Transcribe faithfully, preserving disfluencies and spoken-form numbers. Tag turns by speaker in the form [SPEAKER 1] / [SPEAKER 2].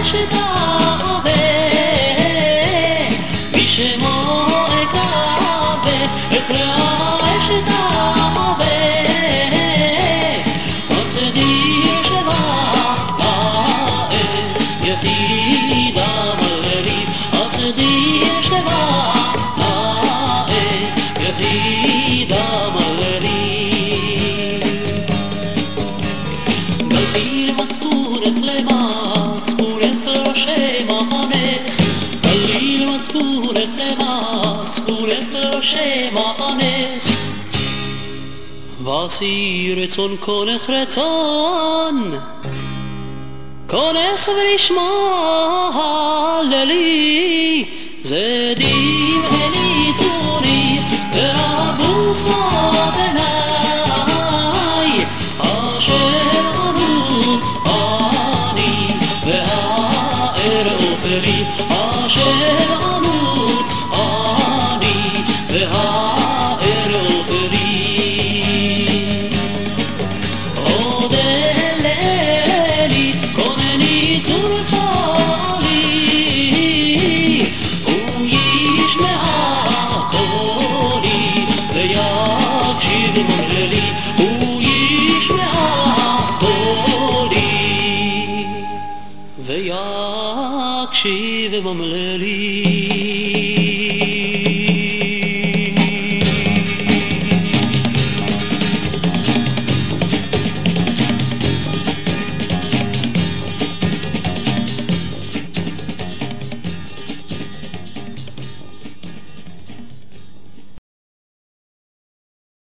[SPEAKER 1] אשת ההווה, מי שמו אקווה, אפרעה אשת ההווה, הסדיר שבאה יחידה מלרי, הסדיר שבאה יחידה מלרי. גליל מצפונך למצפונך לראשי מחנך, גליל מצפונך למצפונך לראשי מחנך, ועשי רצון קונך רצון קונך ונשמע ללי, זדים הניצוני ורבו סבני, אשר ענות אני והאר אופרי, אשר ענות אני והאר אופרי. עוד אלי כונני צורתה לי, הוא ישמע קולי ויקשיב ממללי, הוא ישמע קולי ויקשיב ממללי.